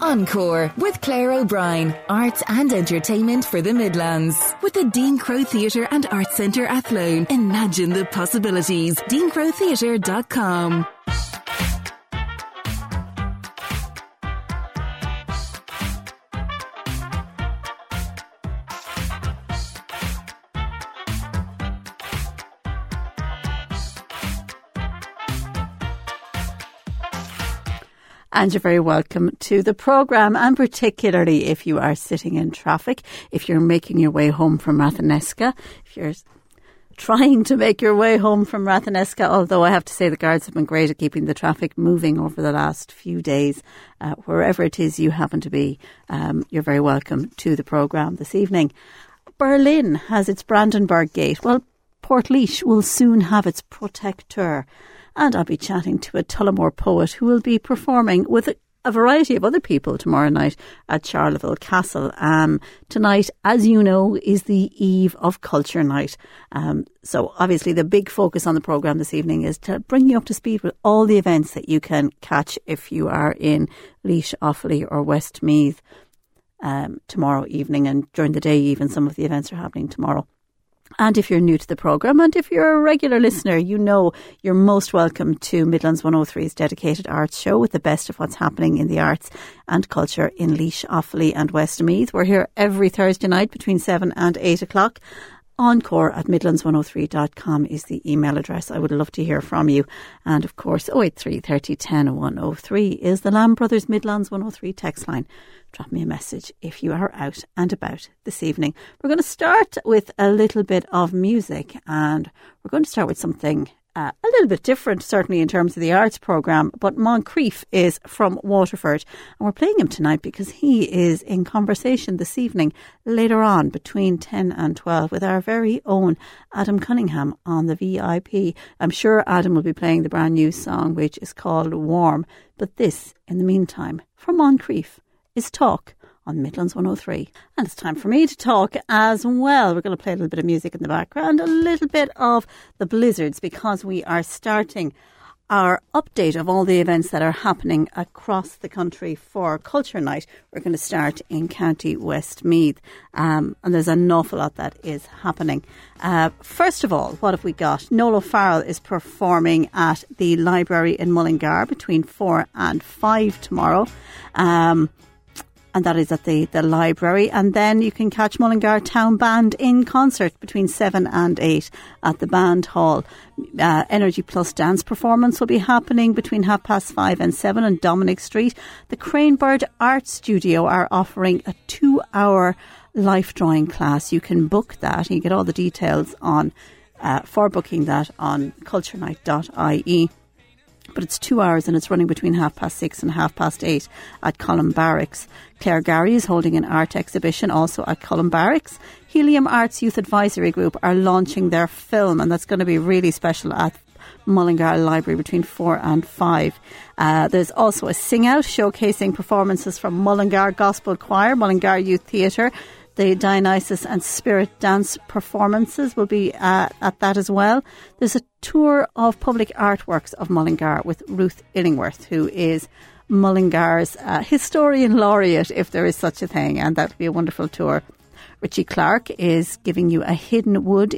Encore with Claire O'Brien. Arts and entertainment for the Midlands. With the Dean Crowe Theatre and Arts Centre Athlone. Imagine the possibilities. DeanCroweTheatre.com. And you're very welcome to the programme, and particularly if you are sitting in traffic, if you're making your way home from Rathneska, if you're trying to make your way home from Rathneska, although I have to say the guards have been great at keeping the traffic moving over the last few days. Wherever it is you happen to be, you're very welcome to the programme this evening. Berlin has its Brandenburg Gate. Well, Portlaoise will soon have its Protecteur. And I'll be chatting to a Tullamore poet who will be performing with a variety of other people tomorrow night at Charleville Castle. Tonight, as you know, is the eve of Culture Night. So obviously the big focus on the programme this evening is to bring you up to speed with all the events that you can catch if you are in Laois, Offaly or Westmeath tomorrow evening, and during the day even some of the events are happening tomorrow. And if you're new to the programme, and if you're a regular listener, you know you're most welcome to Midlands 103's dedicated arts show with the best of what's happening in the arts and culture in Laois, Offaly and Westmeath. We're here every Thursday night between 7 and 8 o'clock. Encore at midlands103.com is the email address. I would love to hear from you. And of course, 083 30 10 103 is the Lamb Brothers Midlands 103 text line. Drop me a message if you are out and about this evening. We're going to start with a little bit of music, and we're going to start with something a little bit different, certainly in terms of the arts programme. But Moncrief is from Waterford, and we're playing him tonight because he is in conversation this evening, later on between 10 and 12, with our very own Adam Cunningham on the VIP. I'm sure Adam will be playing the brand new song, which is called Warm. But this, in the meantime, from Moncrief, is Talk on Midlands 103. And it's time for me to talk as well. We're going to play a little bit of music in the background, a little bit of the blizzards, because we are starting our update of all the events that are happening across the country for Culture Night. We're going to start in County Westmeath, and there's an awful lot that is happening. First of all, what have we got? Noel O'Farrell is performing at the library in Mullingar between 4 and 5 tomorrow. And that is at the library. And then you can catch Mullingar Town Band in concert between 7 and 8 at the Band Hall. Energy Plus dance performance will be happening between 5:30 and 7 on Dominic Street. The Cranebird Art Studio are offering a 2-hour life drawing class. You can book that. You get all the details on for booking that on culturenight.ie. But it's 2 hours and it's running between 6:30 and 8:30 at Column Barracks. Claire Gary is holding an art exhibition also at Column Barracks. Helium Arts Youth Advisory Group are launching their film, and that's going to be really special at Mullingar Library between 4 and 5. There's also a sing-out showcasing performances from Mullingar Gospel Choir, Mullingar Youth Theatre. The Dionysus and Spirit dance performances will be at that as well. There's a tour of public artworks of Mullingar with Ruth Illingworth, who is Mullingar's historian laureate, if there is such a thing, and that will be a wonderful tour. Richie Clark is giving you a Hidden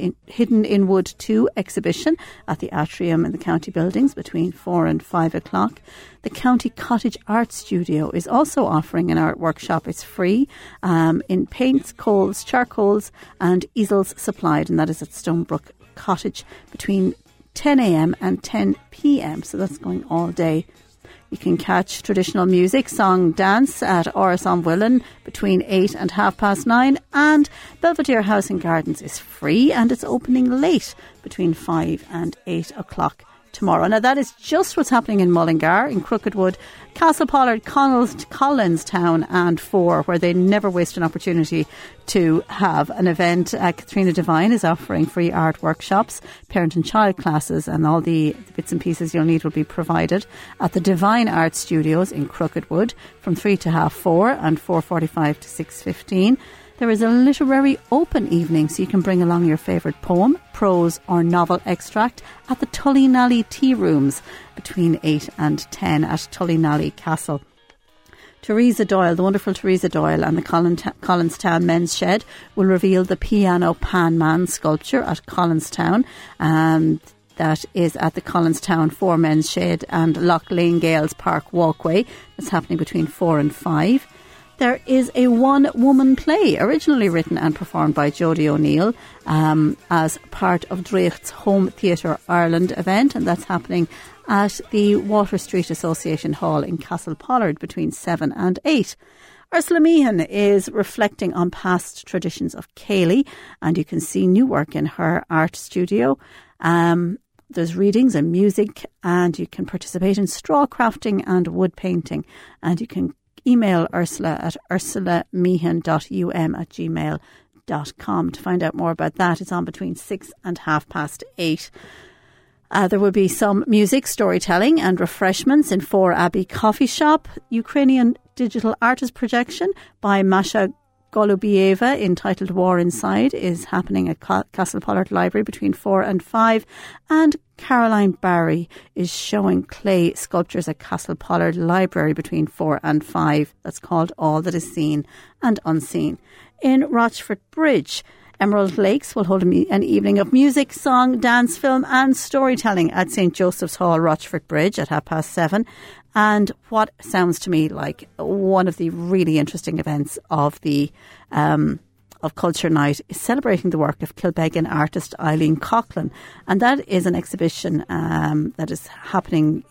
in Wood 2 exhibition at the atrium in the county buildings between 4 and 5 o'clock. The County Cottage Art Studio is also offering an art workshop. It's free in paints, coals, charcoals and easels supplied, and that is at Stonebrook Cottage between 10 a.m. and 10 p.m. So that's going all day. You can catch traditional music, song, dance at Oris on Willen between 8 and 9:30. And Belvedere House and Gardens is free and it's opening late between 5 and 8 o'clock tomorrow. Now that is just what's happening in Mullingar, in Crookedwood, Castlepollard, Collinstown and Fore, where they never waste an opportunity to have an event. Katrina Devine is offering free art workshops, parent and child classes, and all the bits and pieces you'll need will be provided at the Divine Art Studios in Crookedwood from 3 to 4:30 and 4:45 to 6:15. There is a literary open evening, so you can bring along your favourite poem, prose or novel extract at the Tullynally Tea Rooms between 8 and 10 at Tullynally Castle. Teresa Doyle, the wonderful Teresa Doyle, and the Collinstown Men's Shed will reveal the Piano Pan Man sculpture at Collinstown. That is at the Collinstown 4 Men's Shed and Loch Lane Gales Park Walkway. That's happening between 4 and 5. There is a one-woman play originally written and performed by Jodie O'Neill as part of Drake's Home Theatre Ireland event, and that's happening at the Water Street Association Hall in Castlepollard between 7 and 8. Ursula Meehan is reflecting on past traditions of Cayley, and you can see new work in her art studio. There's readings and music, and you can participate in straw crafting and wood painting, and you can email Ursula at ursulameehan.um@gmail.com to find out more about that. It's on between 6 and 8:30. There will be some music, storytelling and refreshments in 4 Abbey Coffee Shop. Ukrainian digital artist projection by Masha Golubieva entitled War Inside is happening at Castlepollard Library between 4 and 5. And Caroline Barry is showing clay sculptures at Castlepollard Library between 4 and 5. That's called All That Is Seen and Unseen. In Rochford Bridge, Emerald Lakes will hold an evening of music, song, dance, film and storytelling at St. Joseph's Hall, Rochford Bridge at 7:30. And what sounds to me like one of the really interesting events of the of Culture Night is celebrating the work of Kilbeggan artist Eileen Coughlin. And that is an exhibition that is happening.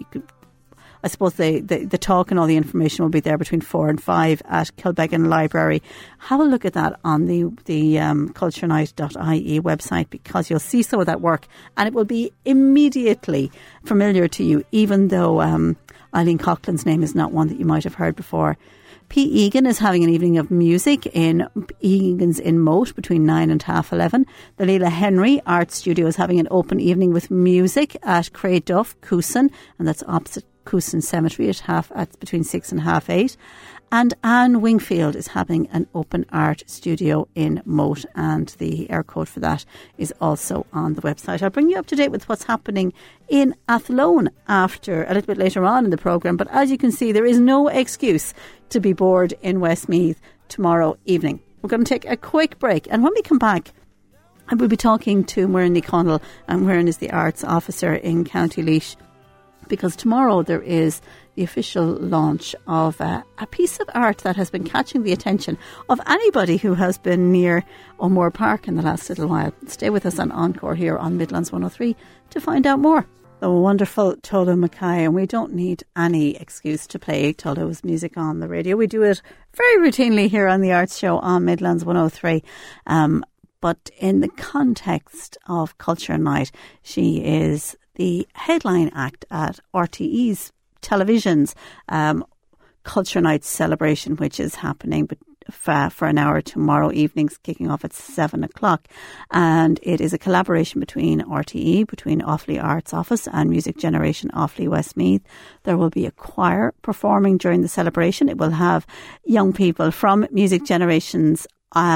I suppose the talk and all the information will be there between 4 and 5 at Kilbeggan Library. Have a look at that on the culturenight.ie website, because you'll see some of that work and it will be immediately familiar to you, even though Eileen Coughlin's name is not one that you might have heard before. P. Egan is having an evening of music in Egan's in Moat between 9 and 11:30. The Leela Henry Art Studio is having an open evening with music at Craigduff, Coosan, and that's opposite Coosan Cemetery at between 6 and 8:30. And Anne Wingfield is having an open art studio in Moat, and the air code for that is also on the website. I'll bring you up to date with what's happening in Athlone after a little bit later on in the programme. But as you can see, there is no excuse to be bored in Westmeath tomorrow evening. We're going to take a quick break, and when we come back, we'll be talking to Muireann Connell, and Muireann is the arts officer in County Laois, because tomorrow there is the official launch of a piece of art that has been catching the attention of anybody who has been near O'Moore Park in the last little while. Stay with us on Encore here on Midlands 103 to find out more. The wonderful Tolu Mackay, and we don't need any excuse to play Tolu's music on the radio. We do it very routinely here on the Arts Show on Midlands 103. But in the context of Culture Night, she is the headline act at RTE's television's Culture Night celebration, which is happening for an hour tomorrow evening, kicking off at 7 o'clock. And it is a collaboration between RTE, between Offaly Arts Office and Music Generation Offaly Westmeath. There will be a choir performing during the celebration. It will have young people from Music Generation's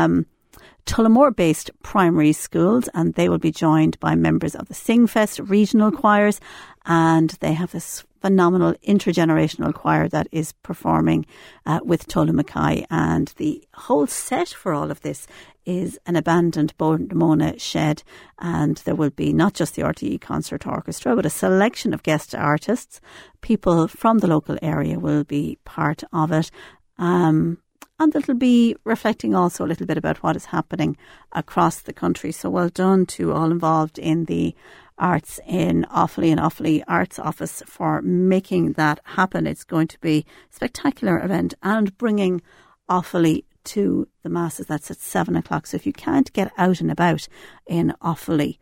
Tullamore-based primary schools, and they will be joined by members of the Singfest regional choirs, and they have this phenomenal intergenerational choir that is performing with Tolu Mackay. And the whole set for all of this is an abandoned Bowdemona shed, and there will be not just the RTE Concert Orchestra, but a selection of guest artists. People from the local area will be part of it. And it'll be reflecting also a little bit about what is happening across the country. So well done to all involved in the arts in Offaly and Offaly Arts Office for making that happen. It's going to be a spectacular event and bringing Offaly to the masses. That's at 7 o'clock. So if you can't get out and about in Offaly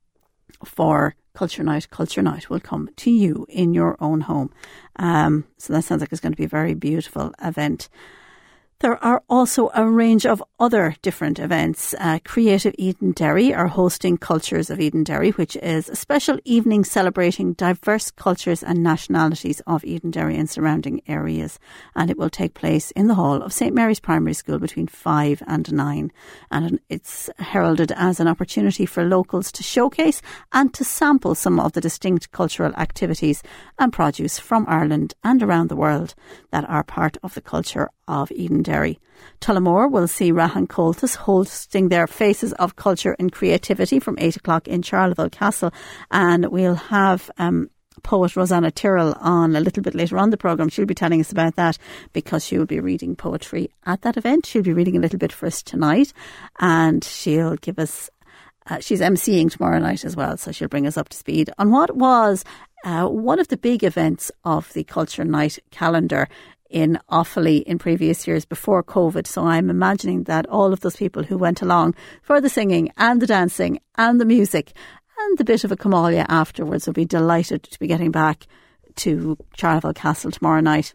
for Culture Night will come to you in your own home. So that sounds like it's going to be a very beautiful event. There are also a range of other different events. Creative Eden Derry are hosting Cultures of Edenderry, which is a special evening celebrating diverse cultures and nationalities of Edenderry and surrounding areas. And it will take place in the hall of St Mary's Primary School between 5 and 9. And it's heralded as an opportunity for locals to showcase and to sample some of the distinct cultural activities and produce from Ireland and around the world that are part of the culture of Edenderry. Tullamore will see Rahan Coltis hosting their Faces of Culture and Creativity from 8 o'clock in Charleville Castle, and we'll have poet Rosanna Tyrrell on a little bit later on the programme. She'll be telling us about that because she will be reading poetry at that event. She'll be reading a little bit for us tonight, and she'll give us she's emceeing tomorrow night as well, so she'll bring us up to speed on what was one of the big events of the Culture Night calendar in Offaly in previous years before COVID. So I'm imagining that all of those people who went along for the singing and the dancing and the music and the bit of a Camalia afterwards will be delighted to be getting back to Charleville Castle tomorrow night.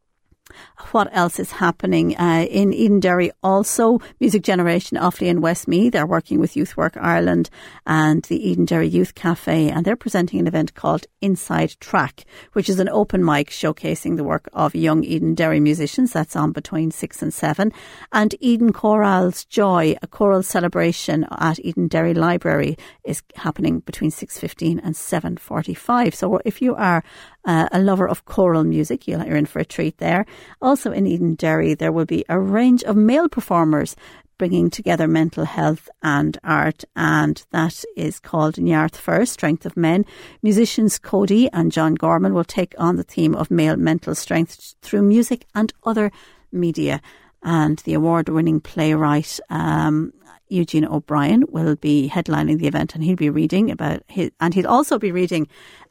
What else is happening in Edenderry? Also, Music Generation Offaly and Westmeath. They're working with Youth Work Ireland and the Edenderry Youth Cafe, and they're presenting an event called Inside Track, which is an open mic showcasing the work of young Edenderry musicians. That's on between 6 and 7. And Eden Choral's Joy, a choral celebration at Edenderry Library, is happening between 6:15 and 7:45. So if you are a lover of choral music, you're in for a treat there. Also in Edenderry, there will be a range of male performers bringing together mental health and art, and that is called Nyarth First, Strength of Men. Musicians Cody and John Gorman will take on the theme of male mental strength through music and other media. And the award-winning playwright Eugene O'Brien will be headlining the event, and he'll be reading about he'll also be reading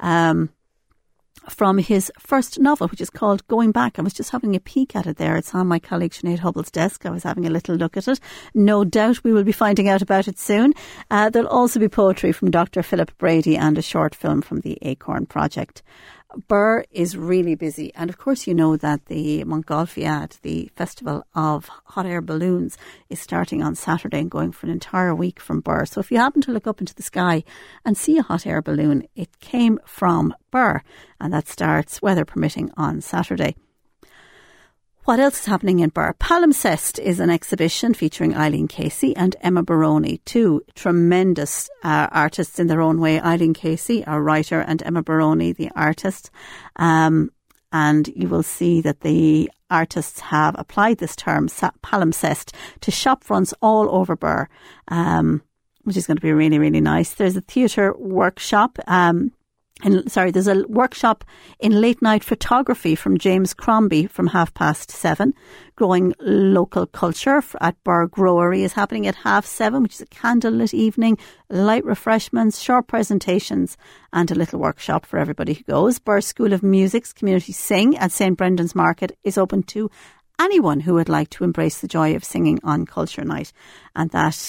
from his first novel, which is called Going Back. I was just having a peek at it there. It's on my colleague Sinead Hubble's desk. I was having a little look at it. No doubt we will be finding out about it soon. There'll also be poetry from Dr. Philip Brady and a short film from the Acorn Project. Birr is really busy, and of course you know that the Montgolfiad, the festival of hot air balloons, is starting on Saturday and going for an entire week from Birr. So if you happen to look up into the sky and see a hot air balloon, it came from Birr, and that starts, weather permitting, on Saturday. What else is happening in Birr? Palimpsest is an exhibition featuring Eileen Casey and Emma Baroni, two tremendous artists in their own way. Eileen Casey, a writer, and Emma Baroni, the artist. And you will see that the artists have applied this term, palimpsest, to shop fronts all over Birr, which is going to be really, really nice. There's a theatre workshop. There's a workshop in late night photography from James Crombie from 7:30. Growing local culture at Birr Growery is happening at 7:30, which is a candlelit evening, light refreshments, short presentations, and a little workshop for everybody who goes. Birr School of Music's Community Sing at St Brendan's Market is open to anyone who would like to embrace the joy of singing on Culture Night. And that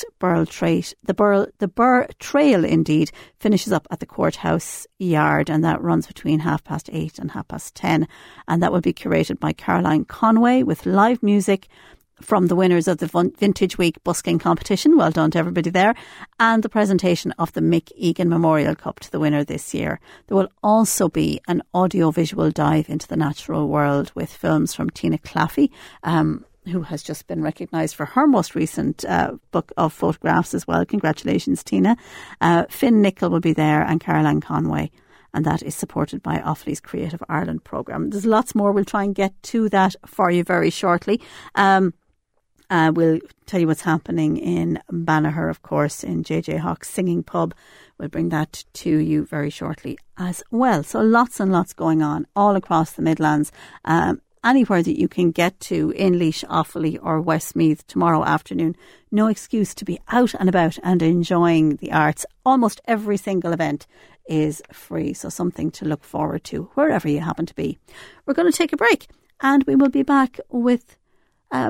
the Birr Trail indeed finishes up at the Courthouse Yard, and that runs between 8:30 and 10:30. And that will be curated by Caroline Conway with live music from the winners of the Vintage Week busking competition. Well done to everybody there. And the presentation of the Mick Egan Memorial Cup to the winner this year. There will also be an audio-visual dive into the natural world with films from Tina Claffey, who has just been recognised for her most recent book of photographs as well. Congratulations, Tina. Finn Nichol will be there, and Caroline Conway. And that is supported by Offaly's Creative Ireland programme. There's lots more. We'll try and get to that for you very shortly. We'll tell you what's happening in Banagher, of course, in JJ Hawk's Singing Pub. We'll bring that to you very shortly as well. So lots and lots going on all across the Midlands. Anywhere that you can get to in Laois, Offaly or Westmeath tomorrow afternoon. No excuse to be out and about and enjoying the arts. Almost every single event is free, so something to look forward to wherever you happen to be. We're going to take a break, and we will be back with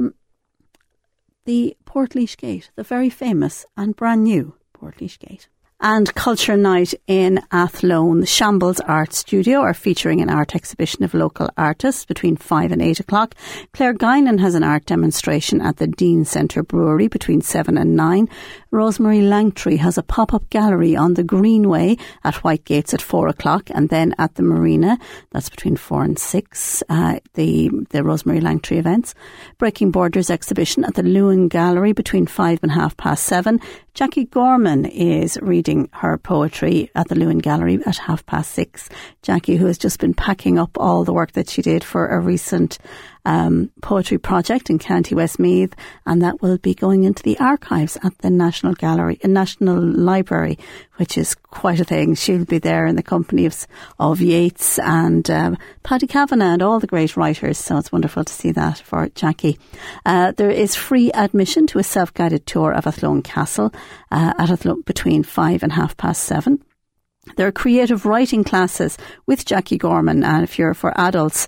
the Portlaoise Gate, the very famous and brand new Portlaoise Gate. And Culture Night in Athlone. The Shambles Art Studio are featuring an art exhibition of local artists between 5 and 8 o'clock. Claire Guinan has an art demonstration at the Dean Centre Brewery between 7 and 9. Rosemary Langtree has a pop-up gallery on the Greenway at Whitegates at 4 o'clock, and then at the Marina, that's between 4 and 6, the Rosemary Langtree events. Breaking Borders exhibition at the Lewin Gallery between 5 and 7:30. Jackie Gorman is reading her poetry at the Lewin Gallery at 6:30. Jackie, who has just been packing up all the work that she did for a recent poetry project in County Westmeath, and that will be going into the archives at the National Library, which is quite a thing. She'll be there in the company of Yeats and Paddy Kavanagh and all the great writers, so it's wonderful to see that for Jackie. There is free admission to a self-guided tour of Athlone Castle at Athlone between 5 and 7:30. There are creative writing classes with Jackie Gorman, and if you're for adults,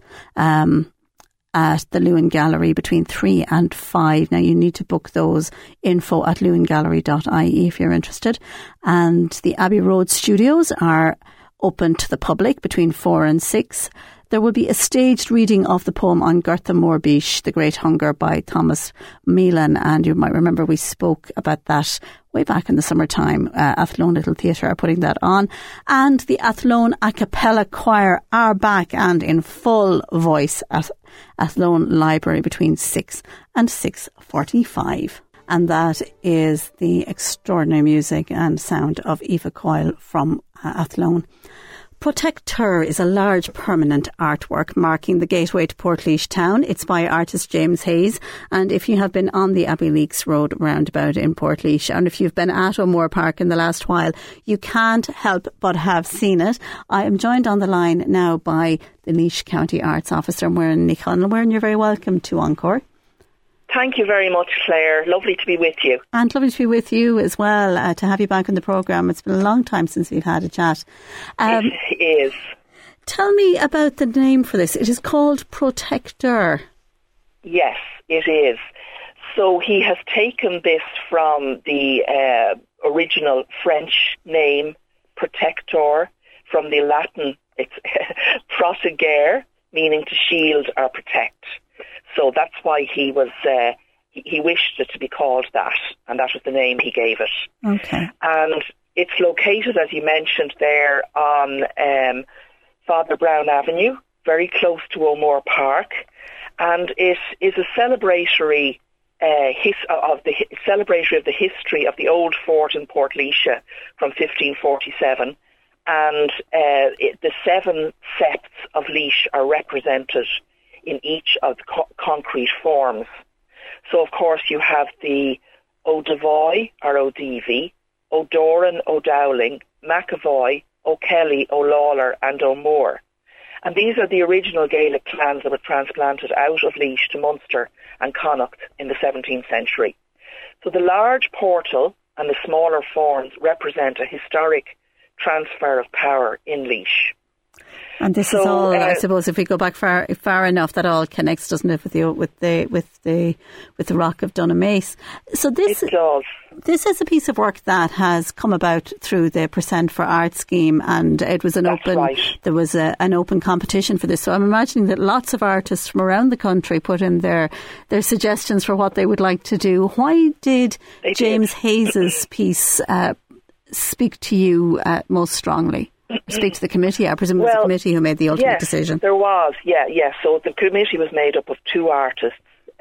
at the Lewin Gallery between 3 and 5. Now you need to book those, info@lewingallery.ie if you're interested. And the Abbey Road Studios are open to the public between 4 and 6. There will be a staged reading of the poem on Gertha Morbish, The Great Hunger by Thomas Meelan, and you might remember we spoke about that way back in the summertime. Athlone Little Theatre are putting that on, and the Athlone A Cappella Choir are back and in full voice at Athlone Library between 6 and 6:45. And that is the extraordinary music and sound of Eva Coyle from Athlone. Protector is a large permanent artwork marking the gateway to Portlaoise town. It's by artist James Hayes, and if you have been on the Abbey Leaks Road roundabout in Portlaoise, and if you've been at O'Moore Park in the last while, you can't help but have seen it. I am joined on the line now by the Laois County Arts Officer, Muireann Ní Chonaill. Muireann, you're very welcome to Encore. Thank you very much, Claire. Lovely to be with you. And lovely to be with you as well, to have you back on the programme. It's been a long time since we've had a chat. It is. Tell me about the name for this. It is called Protector. Yes, it is. So he has taken this from the original French name, Protector, from the Latin, it's protegere, meaning to shield or protect. So that's why he was he wished it to be called that, and that was the name he gave it. Okay. And it's located, as you mentioned, there on Father Brown Avenue, very close to O'Moore Park, and it is a celebratory of the history of the old fort in Portlaoise from 1547, and the 7 septs of Laois are represented in each of the concrete forms. So, of course, you have the O'Devoy or O'Deavy, O'Doran, O'Dowling, McAvoy, O'Kelly, O'Lawler and O'Moore. And these are the original Gaelic clans that were transplanted out of Laois to Munster and Connacht in the 17th century. So the large portal and the smaller forms represent a historic transfer of power in Laois. And this is all, I suppose, if we go back far enough, that all connects, doesn't it, with the Rock of Dunamace? So this is a piece of work that has come about through the Percent for Art scheme, and it was there was an open competition for this. So I'm imagining that lots of artists from around the country put in their suggestions for what they would like to do. Why did James Hayes' piece speak to you most strongly? Speak to the committee. I presume it was the committee who made the ultimate decision. There was, yeah. So the committee was made up of 2 artists,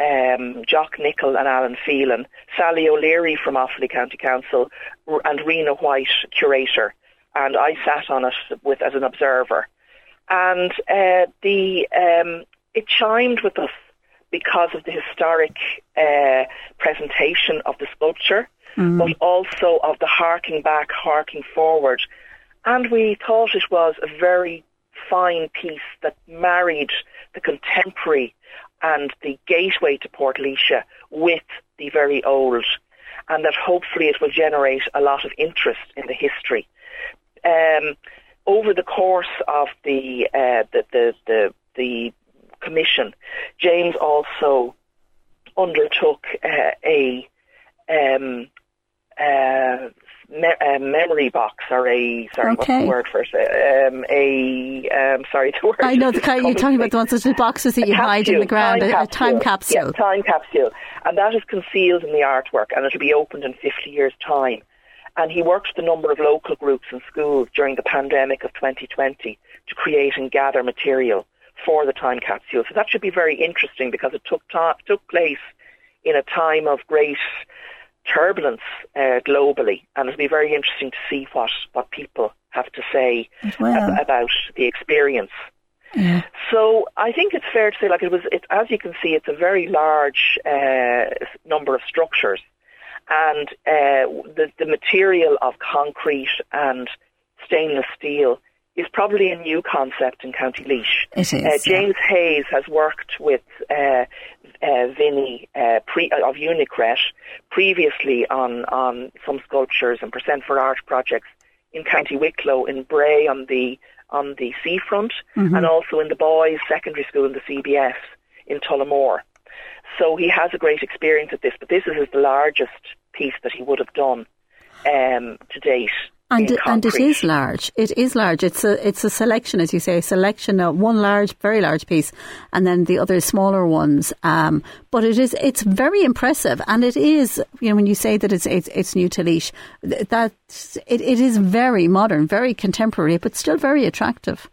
Jock Nicholl and Alan Phelan, Sally O'Leary from Offaly County Council, and Rena White, curator. And I sat on it as an observer. And it chimed with us because of the historic presentation of the sculpture, but also of the harking back, harking forward. And we thought it was a very fine piece that married the contemporary and the gateway to Portlaoise with the very old, and that hopefully it will generate a lot of interest in the history. Over the course of the commission, James also undertook a memory box, or what's the word for it? Sorry, the word. I know the kind. You're talking about the ones, the boxes that you hide in the ground. A time capsule. Yeah, time capsule, and that is concealed in the artwork, and it'll be opened in 50 years' time. And he worked with a number of local groups and schools during the pandemic of 2020 to create and gather material for the time capsule. So that should be very interesting, because it took place in a time of great turbulence globally, and it'll be very interesting to see what people have to say about the experience. Yeah. So I think it's fair to say, as you can see, it's a very large number of structures, and the material of concrete and stainless steel is probably a new concept in County Laois. It is. James Hayes has worked with Vinny of Unicret previously on some sculptures and Percent for Art projects in County Wicklow, in Bray on the seafront, and also in the boys' secondary school in the CBS in Tullamore. So he has a great experience at this, but this is the largest piece that he would have done to date. And it is large. It is large. It's a selection, as you say, of one very large piece, and then the other smaller ones. But it's very impressive, and it is. When you say that it's new to Laois, that it is very modern, very contemporary, but still very attractive.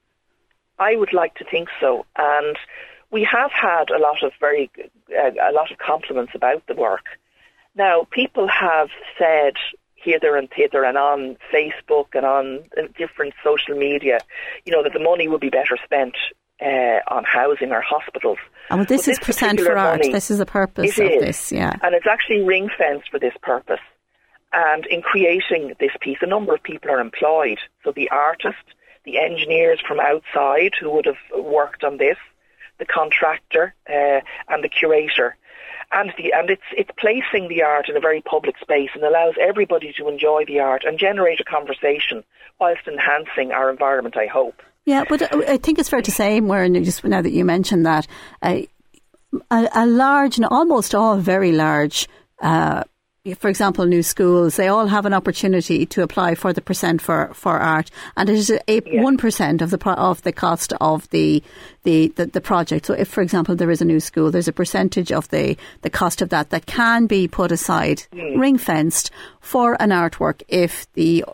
I would like to think so, and we have had a lot of compliments about the work. Now, people have said hither and thither and on Facebook and on different social media, that the money would be better spent on housing or hospitals. And this is Percent for Art. This is the purpose of this, yeah. And it's actually ring-fenced for this purpose. And in creating this piece, a number of people are employed. So the artist, the engineers from outside who would have worked on this, the contractor, and the curator. And it's placing the art in a very public space and allows everybody to enjoy the art and generate a conversation whilst enhancing our environment, I hope. Yeah, but I think it's fair to say, Muireann, just now that you mentioned that, a large, and almost all very large, for example, new schools, they all have an opportunity to apply for the Percent for Art, and it is 1% of the cost of the project. So if, for example, there is a new school, there's a percentage of the cost of that can be put aside, ring-fenced for an artwork if the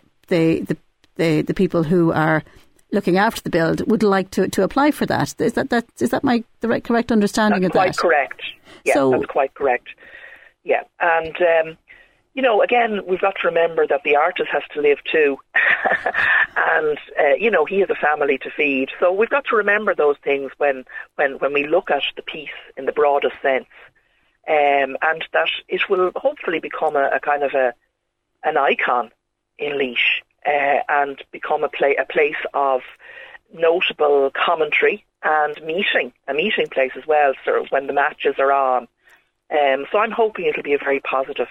people who are looking after the build would like to apply for that. Is that my correct understanding of that? That's quite correct. Yeah, that's quite correct. Yeah, and, again, we've got to remember that the artist has to live too. And, he has a family to feed. So we've got to remember those things when we look at the piece in the broadest sense. And that it will hopefully become a kind of an icon in Laois and become a place of notable commentary and a meeting place as well, so when the matches are on. So I'm hoping it'll be a very positive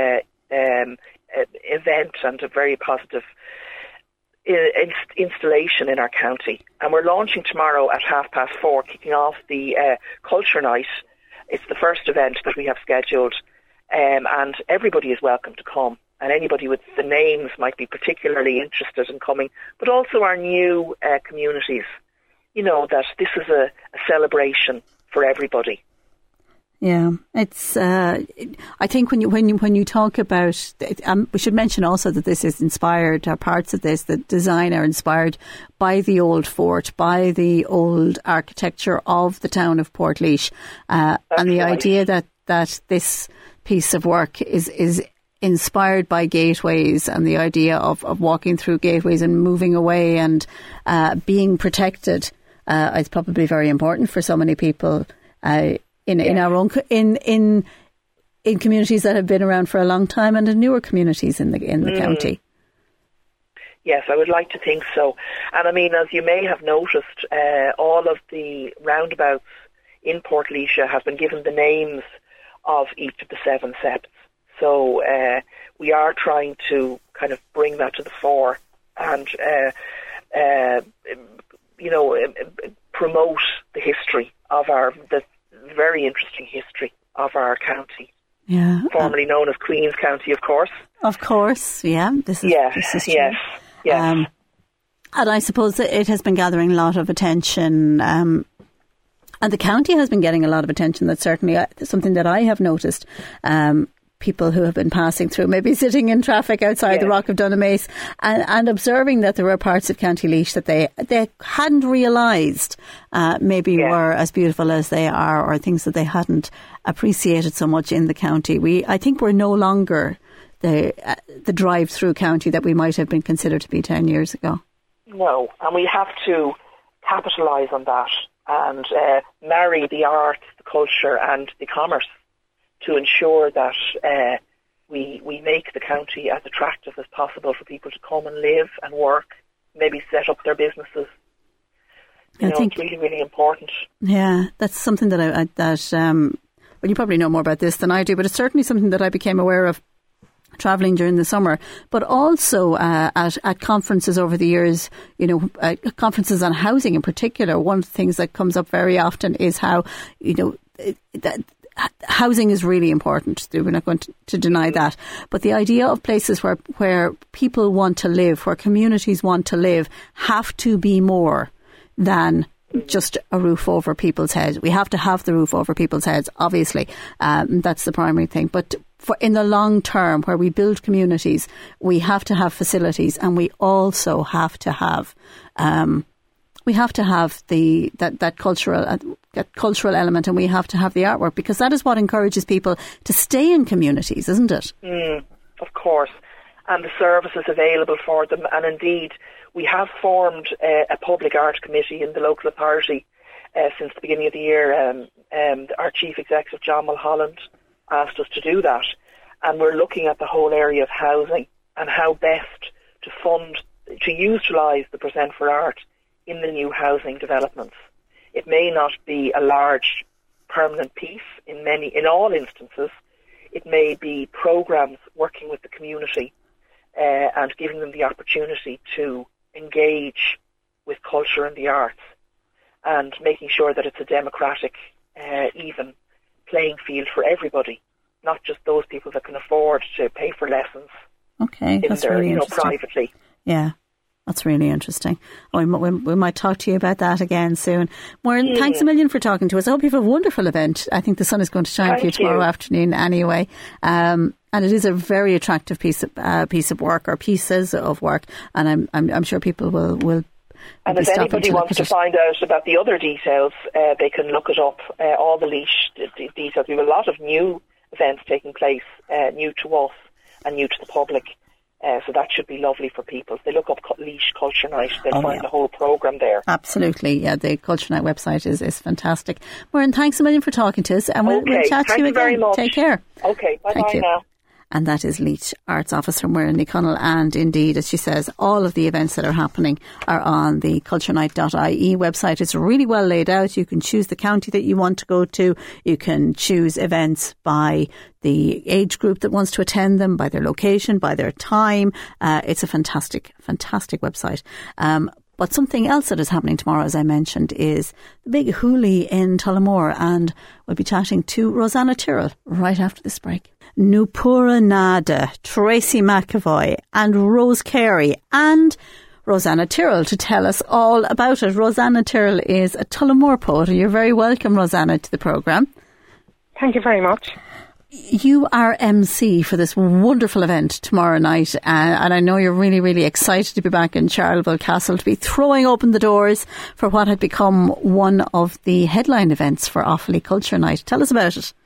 event and a very positive installation in our county. And we're launching tomorrow at 4:30, kicking off the Culture Night. It's the first event that we have scheduled, and everybody is welcome to come. And anybody with the names might be particularly interested in coming, but also our new communities. That this is a celebration for everybody. Yeah, it's. I think when you talk about, we should mention also that this is inspired. Parts of this, the design are inspired by the old fort, by the old architecture of the town of Portlaoise, and the idea that this piece of work is inspired by gateways, and the idea of walking through gateways and moving away and being protected is probably very important for so many people. In our own in communities that have been around for a long time, and in newer communities in the county. Yes, I would like to think so. And I mean, as you may have noticed, all of the roundabouts in Portlaoise have been given the names of each of the 7 septs. So we are trying to kind of bring that to the fore and promote the history of the very interesting history of our county. formerly known as Queen's County, of course. Of course, yeah. This is true. Yes. And I suppose that it has been gathering a lot of attention, and the county has been getting a lot of attention. That's certainly something that I have noticed. People who have been passing through, maybe sitting in traffic outside the Rock of Dunamace and observing that there were parts of County Laois that they hadn't realised were as beautiful as they are, or things that they hadn't appreciated so much in the county. I think we're no longer the drive-through county that we might have been considered to be 10 years ago. No, and we have to capitalise on that and marry the arts, the culture and the commerce to ensure that we make the county as attractive as possible for people to come and live and work, maybe set up their businesses. I think it's really, really important. Yeah, that's something that well, you probably know more about this than I do, but it's certainly something that I became aware of travelling during the summer, but also at conferences over the years, conferences on housing in particular. One of the things that comes up very often is how, that housing is really important. We're not going to deny that. But the idea of places where people want to live, where communities want to live, have to be more than just a roof over people's heads. We have to have the roof over people's heads, obviously. That's the primary thing. But in the long term, where we build communities, we have to have facilities, and we also have to have that cultural element, and we have to have the artwork, because that is what encourages people to stay in communities, isn't it? Of course, and the services available for them. And indeed, we have formed a public art committee in the local authority since the beginning of the year. Our chief executive, John Mulholland, asked us to do that, and we're looking at the whole area of housing and how best to utilise the Present for Art in the new housing developments. It may not be a large permanent piece in all instances. It may be programmes working with the community and giving them the opportunity to engage with culture and the arts, and making sure that it's a democratic, even playing field for everybody, not just those people that can afford to pay for lessons. Okay, that's really interesting. Privately. Yeah. That's really interesting. We might talk to you about that again soon. Maureen, thanks a million for talking to us. I hope you have a wonderful event. I think the sun is going to shine for you tomorrow afternoon anyway. And it is a very attractive piece of work, or pieces of work. And I'm sure people will and if anybody wants to find out about the other details, they can look it up. All the Laois details. We have a lot of new events taking place, new to us and new to the public. So that should be lovely for people. If they look up Laois Culture Night, they'll find the whole programme there. Absolutely, yeah. The Culture Night website is fantastic. Maureen, thanks a million for talking to us, and we'll chat to you again. Very much. Take care. Okay, bye-bye now. And that is Laois Arts Officer Maureen O'Connell. And indeed, as she says, all of the events that are happening are on the culturenight.ie website. It's really well laid out. You can choose the county that you want to go to. You can choose events by the age group that wants to attend them, by their location, by their time. It's a fantastic, fantastic website. But something else that is happening tomorrow, as I mentioned, is the big hoolie in Tullamore, and we'll be chatting to Rosanna Tyrrell right after this break. Nupura Nada, Tracy McAvoy and Rose Carey and Rosanna Tyrrell to tell us all about it. Rosanna Tyrrell is a Tullamore poet. You're very welcome, Rosanna, to the programme. Thank you very much. You are MC for this wonderful event tomorrow night, and I know you're really, really excited to be back in Charleville Castle, to be throwing open the doors for what had become one of the headline events for Offaly Culture Night. Tell us about it.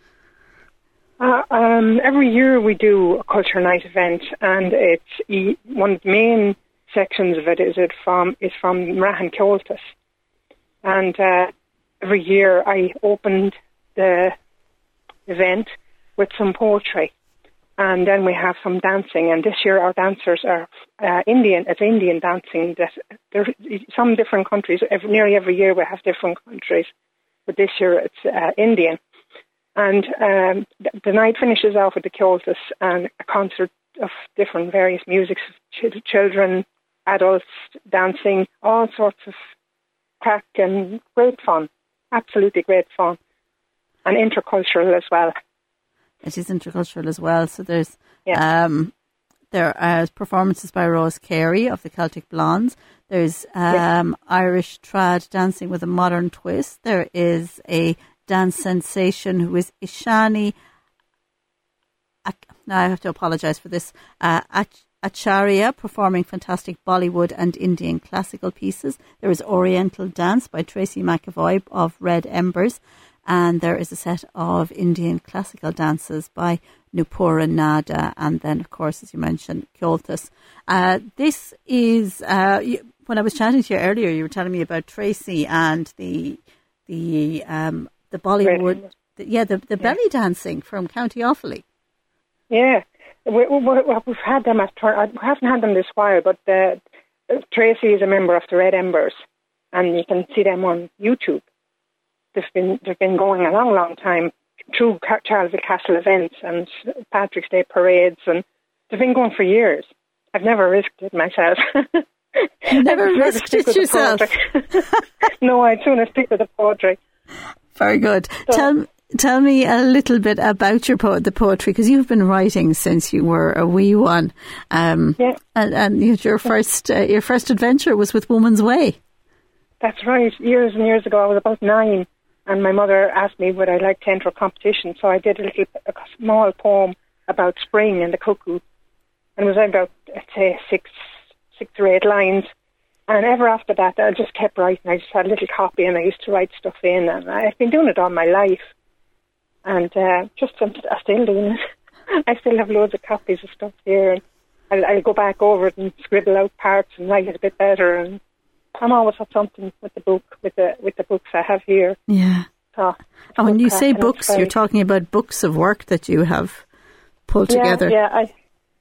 Every year we do a Culture Night event, and it's one of the main sections of it is from Mrahan Ceoltas. And every year I opened the event with some poetry, and then we have some dancing. And this year our dancers are Indian. It's Indian dancing. That there some different countries. Nearly every year we have different countries, but this year it's Indian. And the night finishes off with the Ceoltas and a concert of different various musics, children, adults dancing, all sorts of crack and great fun, absolutely great fun, and intercultural as well. It is intercultural as well. So there's there are performances by Rose Carey of the Celtic Blondes. There's Irish trad dancing with a modern twist. There is a dance sensation who is Ishani. Now I have to apologise for this. Acharya performing fantastic Bollywood and Indian classical pieces. There is Oriental Dance by Tracy McAvoy of Red Embers. And there is a set of Indian classical dances by Nupura Nada, and then, of course, as you mentioned, Kjoltas. This is when I was chatting to you earlier. You were telling me about Tracy and the Bollywood, the belly dancing from County Offaly. Yeah, we've had them at. I haven't had them this while, but Tracy is a member of the Red Embers, and you can see them on YouTube. They've been going a long, long time through Charleville Castle events and Patrick's Day parades, and they've been going for years. I've never risked it myself. You never risked it yourself? No, I'd sooner stick with the poetry. Very good. So, tell me a little bit about the poetry, because you've been writing since you were a wee one. And your first adventure was with Woman's Way. That's right. Years and years ago, I was about 9. And my mother asked me would I like to enter a competition, so I did a small poem about spring and the cuckoo, and it was about, I'd say, six or 8 lines. And ever after that, I just kept writing. I just had a little copy, and I used to write stuff in, and I've been doing it all my life, and I'm still doing it. I still have loads of copies of stuff here, and I'll go back over it and scribble out parts and write it a bit better, and I'm always had something with the books I have here. Yeah. And when you say books, you're talking about books of work that you have pulled together. I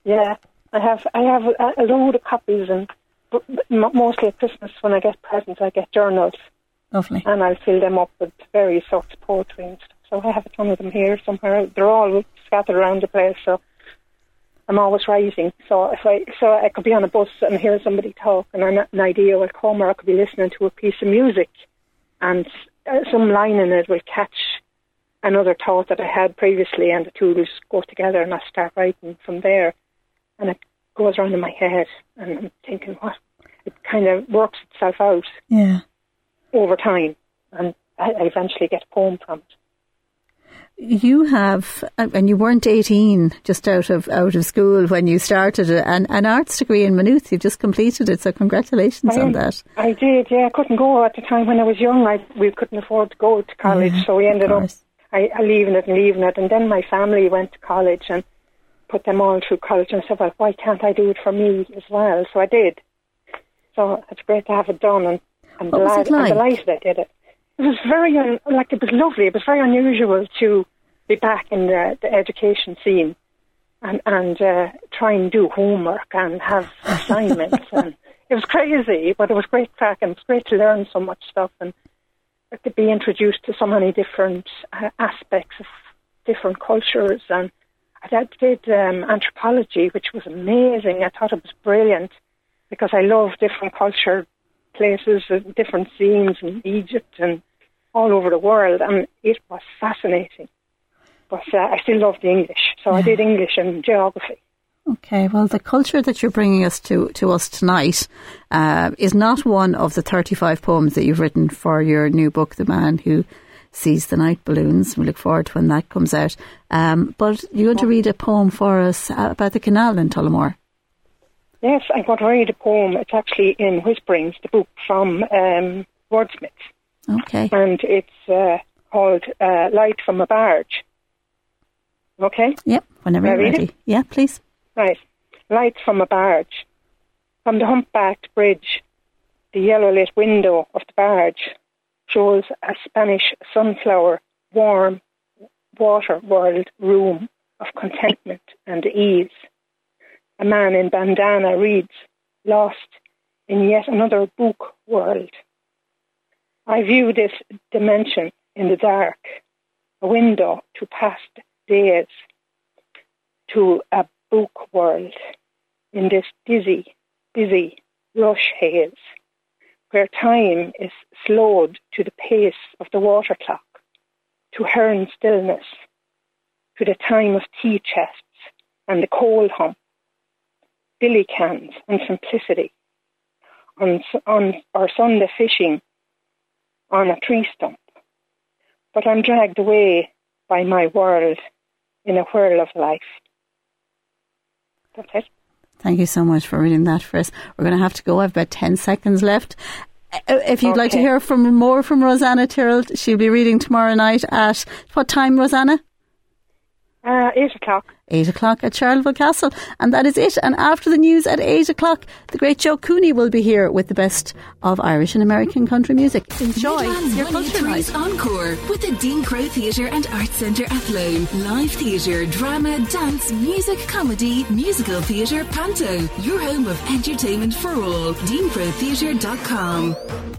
have a load of copies, and mostly at Christmas when I get presents, I get journals. Lovely. And I'll fill them up with various sorts of poetry and stuff. So I have a ton of them here somewhere. They're all scattered around the place. So I'm always writing, so I could be on a bus and hear somebody talk, and an idea will come, or I could be listening to a piece of music, and some line in it will catch another thought that I had previously, and the two will just go together, and I start writing from there, and it goes around in my head, and I'm thinking, what? It kind of works itself out over time, and I eventually get a poem from it. You have, and you weren't 18, just out of school when you started an arts degree in Maynooth. You've just completed it, so congratulations on that. I did, yeah. I couldn't go at the time when I was young. We couldn't afford to go to college, so we ended up leaving it. And then my family went to college and put them all through college, and I said, well, why can't I do it for me as well? So I did. So it's great to have it done, and I'm delighted I did it. It was it was lovely. It was very unusual to be back in the education scene and try and do homework and have assignments. And it was crazy, but it was great crack, and it was great to learn so much stuff and to be introduced to so many different aspects of different cultures. And I did anthropology, which was amazing. I thought it was brilliant because I love different culture, places, different scenes in Egypt and all over the world, and it was fascinating. But I still love the English, so I did English and geography. Okay, well, the culture that you're bringing us to us tonight is not one of the 35 poems that you've written for your new book, The Man Who Sees the Night Balloons. We look forward to when that comes out. But you're going to read a poem for us about the canal in Tullamore. Yes, I'm going to read a poem. It's actually in Whisperings, the book from Wordsmith. Okay. And it's called Light from a Barge. Okay? Yep, whenever you're ready. Yeah, please. Right. Light from a barge. From the humpbacked bridge, the yellow-lit window of the barge shows a Spanish sunflower, warm, water-world room of contentment and ease. A man in bandana reads, lost in yet another book world. I view this dimension in the dark, a window to past days, to a book world in this dizzy, busy rush haze, where time is slowed to the pace of the water clock, to hearn stillness, to the time of tea chests and the coal hump, billy cans and simplicity, on or Sunday fishing on a tree stump. But I'm dragged away by my world in a whirl of life. That's it. Thank you so much for reading that for us. We're going to have to go. I've about 10 seconds left. If you'd like to hear more from Rosanna Tyrrell, she'll be reading tomorrow night at what time, Rosanna? 8 o'clock. 8 o'clock at Charleville Castle. And that is it. And after the news at 8 o'clock, the great Joe Cooney will be here with the best of Irish and American country music. Enjoy your culture night. Encore with the Dean Crow Theatre and Arts Centre Athlone. Live theatre, drama, dance, music, comedy, musical theatre, panto. Your home of entertainment for all. DeanCrowTheatre.com.